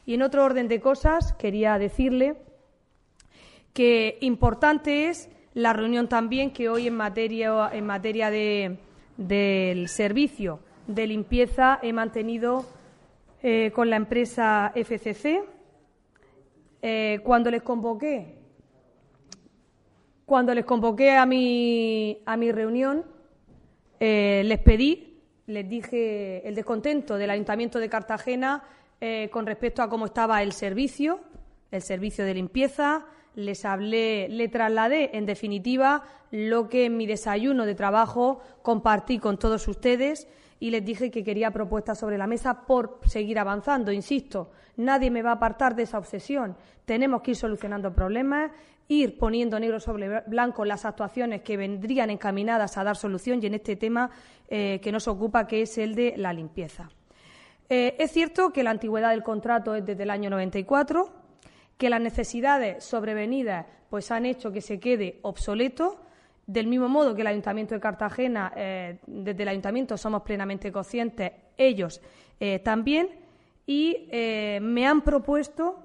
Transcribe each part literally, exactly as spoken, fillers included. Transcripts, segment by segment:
Y en otro orden de cosas quería decirle que importante es la reunión también que hoy en materia, en materia de, del servicio de limpieza he mantenido eh, con la empresa F C C. Eh, cuando les convoqué, cuando les convoqué a mi, a mi reunión, eh, les pedí, les dije el descontento del Ayuntamiento de Cartagena eh, con respecto a cómo estaba el servicio, el servicio de limpieza. Les hablé, le trasladé, en definitiva, lo que en mi desayuno de trabajo compartí con todos ustedes y les dije que quería propuestas sobre la mesa por seguir avanzando. Insisto, nadie me va a apartar de esa obsesión. Tenemos que ir solucionando problemas, ir poniendo negro sobre blanco las actuaciones que vendrían encaminadas a dar solución y en este tema eh, que nos ocupa, que es el de la limpieza. Eh, es cierto que la antigüedad del contrato es desde el año noventa y cuatro, que las necesidades sobrevenidas pues han hecho que se quede obsoleto, del mismo modo que el Ayuntamiento de Cartagena, eh, desde el Ayuntamiento somos plenamente conscientes, ellos eh, también, y eh, me han propuesto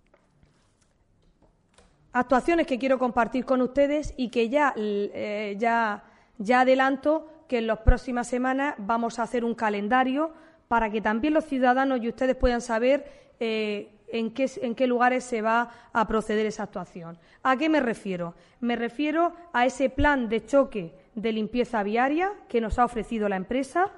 actuaciones que quiero compartir con ustedes y que ya, eh, ya, ya adelanto que en las próximas semanas vamos a hacer un calendario para que también los ciudadanos y ustedes puedan saber eh, En qué, en qué lugares se va a proceder esa actuación. ¿A qué me refiero? Me refiero a ese plan de choque de limpieza viaria que nos ha ofrecido la empresa.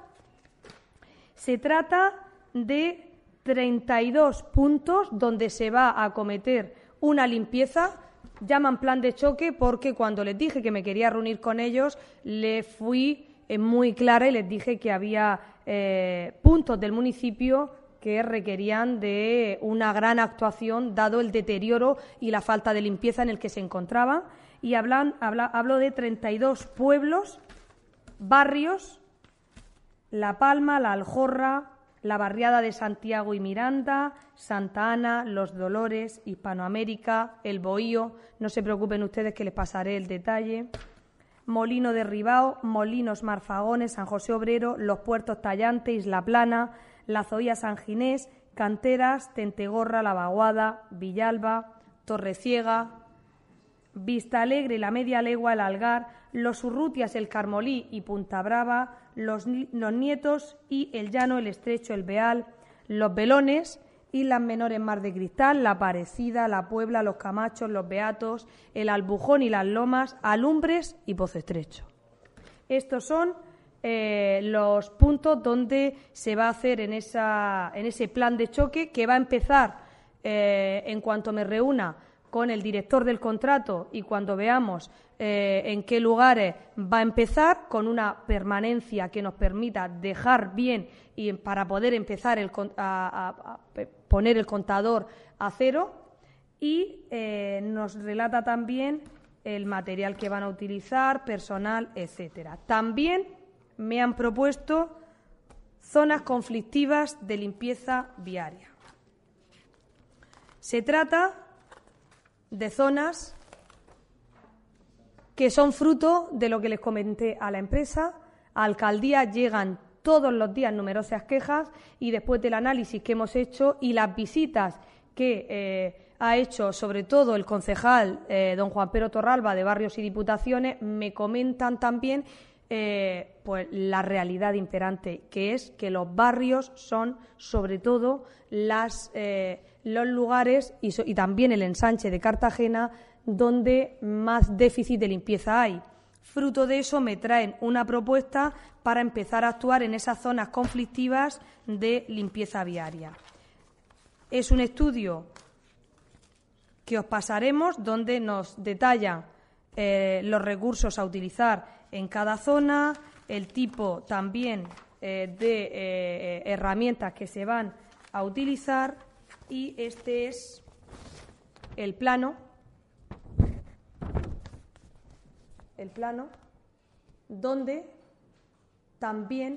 Se trata de treinta y dos puntos donde se va a acometer una limpieza. Llaman plan de choque porque cuando les dije que me quería reunir con ellos, les fui eh, muy clara y les dije que había eh, puntos del municipio que requerían de una gran actuación, dado el deterioro y la falta de limpieza en el que se encontraban. Y hablan, habla, hablo de treinta y dos pueblos, barrios: La Palma, La Aljorra, la barriada de Santiago y Miranda, Santa Ana, Los Dolores, Hispanoamérica, El Bohío, no se preocupen ustedes que les pasaré el detalle, Molino de Ribao, Molinos Marfagones, San José Obrero, Los Puertos Tallante, Isla Plana, La Zoía San Ginés, Canteras, Tentegorra, La Vaguada, Villalba, Torreciega, Vista Alegre, La Media Legua, El Algar, Los Urrutias, El Carmolí y Punta Brava, Los, los Nietos y El Llano, El Estrecho, El Beal, Los Belones, Islas Menores, Mar de Cristal, La Parecida, La Puebla, Los Camachos, Los Beatos, El Albujón y Las Lomas, Alumbres y Pozo Estrecho. Estos son Eh, los puntos donde se va a hacer en, esa, en ese plan de choque, que va a empezar eh, en cuanto me reúna con el director del contrato y cuando veamos eh, en qué lugares va a empezar, con una permanencia que nos permita dejar bien y para poder empezar el, a, a, a poner el contador a cero. Y eh, nos relata también el material que van a utilizar, personal, etcétera. También me han propuesto zonas conflictivas de limpieza viaria. Se trata de zonas que son fruto de lo que les comenté a la empresa. A Alcaldía llegan todos los días numerosas quejas y después del análisis que hemos hecho y las visitas que eh, ha hecho sobre todo el concejal eh, don Juan Pedro Torralba de Barrios y Diputaciones, me comentan también Eh, pues la realidad imperante, que es que los barrios son sobre todo las, eh, los lugares y, so, y también el ensanche de Cartagena donde más déficit de limpieza hay. Fruto de eso me traen una propuesta para empezar a actuar en esas zonas conflictivas de limpieza viaria. Es un estudio que os pasaremos donde nos detallan eh, los recursos a utilizar en cada zona, el tipo también eh, de eh, herramientas que se van a utilizar, y este es el plano, el plano donde también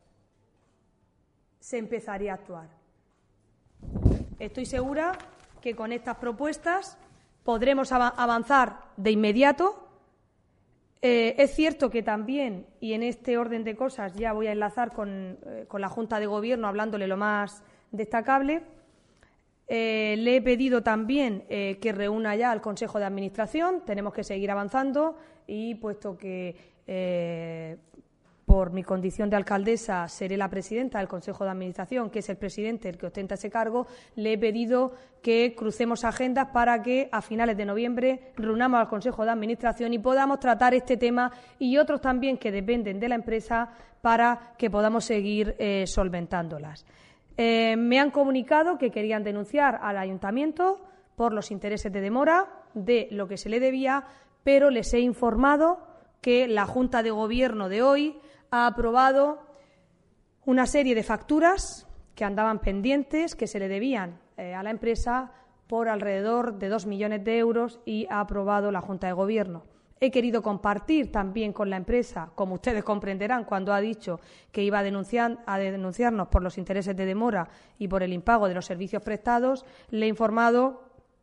se empezaría a actuar. Estoy segura que con estas propuestas podremos avanzar de inmediato. Eh, es cierto que también, y en este orden de cosas ya voy a enlazar con, eh, con la Junta de Gobierno hablándole lo más destacable, Eh, le he pedido también eh, que reúna ya al Consejo de Administración, tenemos que seguir avanzando y puesto que eh, por mi condición de alcaldesa seré la presidenta del Consejo de Administración, que es el presidente el que ostenta ese cargo, le he pedido que crucemos agendas para que a finales de noviembre reunamos al Consejo de Administración y podamos tratar este tema y otros también que dependen de la empresa para que podamos seguir eh, solventándolas. Eh, me han comunicado que querían denunciar al Ayuntamiento por los intereses de demora de lo que se le debía, pero les he informado que la Junta de Gobierno de hoy ha aprobado una serie de facturas que andaban pendientes, que se le debían eh, a la empresa por alrededor de dos millones de euros y ha aprobado la Junta de Gobierno. He querido compartir también con la empresa, como ustedes comprenderán, cuando ha dicho que iba a, denunciar, a denunciarnos por los intereses de demora y por el impago de los servicios prestados, le he informado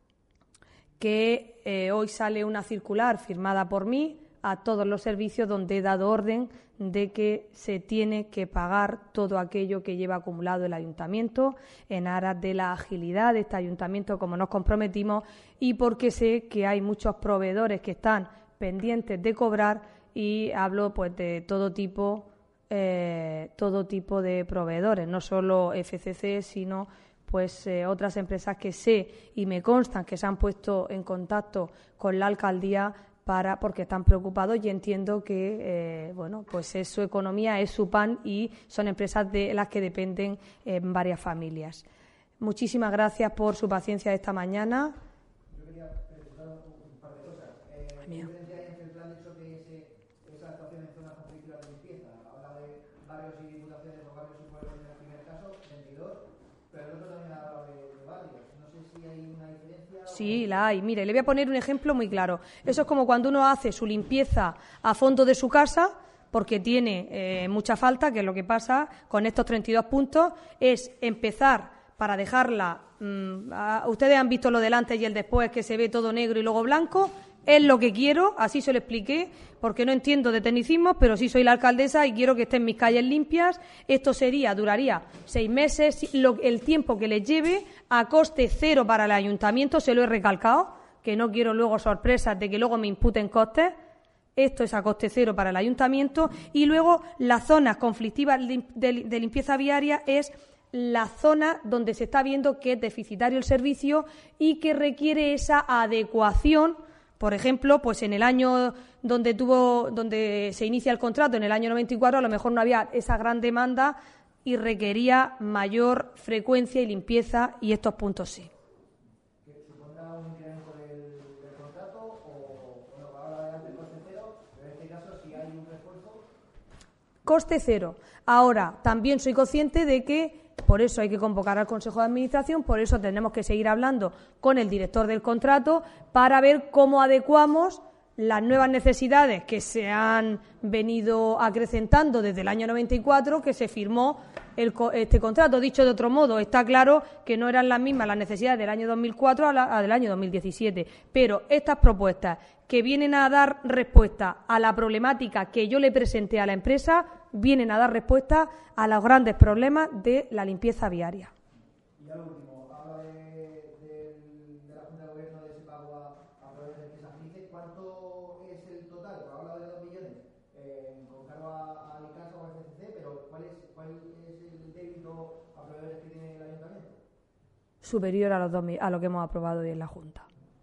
que eh, hoy sale una circular firmada por mí a todos los servicios donde he dado orden de que se tiene que pagar todo aquello que lleva acumulado el Ayuntamiento en aras de la agilidad de este Ayuntamiento, como nos comprometimos, y porque sé que hay muchos proveedores que están pendientes de cobrar y hablo pues de todo tipo eh, todo tipo de proveedores, no solo F C C, sino pues eh, otras empresas que sé y me constan que se han puesto en contacto con la alcaldía para porque están preocupados y entiendo que eh, bueno pues es su economía, es su pan y son empresas de las que dependen eh, varias familias. Muchísimas gracias por su paciencia esta mañana. Yo quería preguntar un par de cosas. Eh, ¿Qué diferencia hay entre el plan de choque y ese, esa actuación en zonas conflictivas de limpieza? Habla de barrios y diputaciones o barrios y pueblos en el primer caso, veintidós, pero el otro también habla de, de barrios. No sé si hay una diferencia. Sí, la hay. Mire, le voy a poner un ejemplo muy claro. Eso es como cuando uno hace su limpieza a fondo de su casa porque tiene eh, mucha falta, que es lo que pasa con estos treinta y dos puntos, es empezar para dejarla. Mmm, a, ustedes han visto lo del antes y el después, que se ve todo negro y luego blanco. Es lo que quiero, así se lo expliqué, porque no entiendo de tecnicismos, pero sí soy la alcaldesa y quiero que estén mis calles limpias. Esto sería, duraría seis meses, lo, el tiempo que les lleve, a coste cero para el ayuntamiento, se lo he recalcado, que no quiero luego sorpresas de que luego me imputen costes. Esto es a coste cero para el ayuntamiento. Y luego las zonas conflictivas de limpieza viaria es la zona donde se está viendo que es deficitario el servicio y que requiere esa adecuación. Por ejemplo, pues en el año donde tuvo, donde se inicia el contrato, en el año noventa y cuatro, a lo mejor no había esa gran demanda y requería mayor frecuencia y limpieza, y estos puntos sí. ¿Supondrá un incremento del, del contrato o, o no? Ahora adelante el coste cero, pero en este caso si hay un refuerzo? Coste cero. Ahora, también soy consciente de que por eso hay que convocar al Consejo de Administración, por eso tenemos que seguir hablando con el director del contrato para ver cómo adecuamos las nuevas necesidades que se han venido acrecentando desde el año noventa y cuatro, que se firmó el, este contrato. Dicho de otro modo, está claro que no eran las mismas las necesidades del año dos mil cuatro a la del año dos mil diecisiete, pero estas propuestas que vienen a dar respuesta a la problemática que yo le presenté a la empresa, vienen a dar respuesta a los grandes problemas de la limpieza viaria. Y ya lo último, habla de, de, de la Junta de Gobierno de ese pago a, a proveedores que se agilice. ¿Cuánto es el total? Habla de dos millones eh, con cargo a, a Icasa o a F C C, pero ¿cuál es, ¿cuál es el débito a proveedores que tiene el Ayuntamiento? Superior a, los dos, a lo que hemos aprobado hoy en la Junta.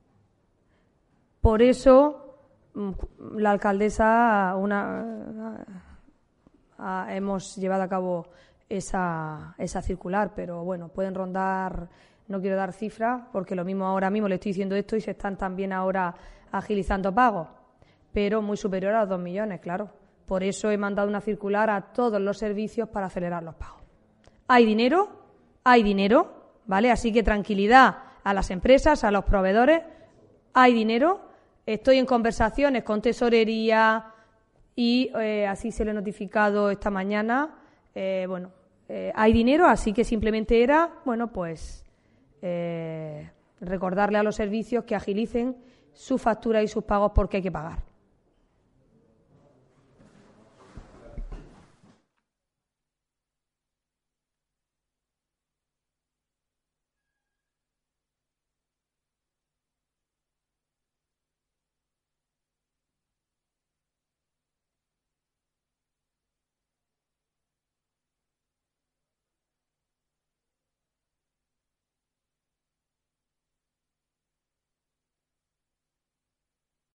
Por eso, la alcaldesa, una, a, hemos llevado a cabo esa, esa circular, pero bueno, pueden rondar, no quiero dar cifras, porque lo mismo ahora mismo le estoy diciendo esto y se están también ahora agilizando pagos, pero muy superior a los dos millones, claro. Por eso he mandado una circular a todos los servicios para acelerar los pagos. Hay dinero, hay dinero, ¿vale? Así que tranquilidad a las empresas, a los proveedores, hay dinero. Estoy en conversaciones con Tesorería y eh, así se le he notificado esta mañana. Eh, bueno, eh, hay dinero, así que simplemente era, bueno, pues eh, recordarle a los servicios que agilicen su factura y sus pagos porque hay que pagar.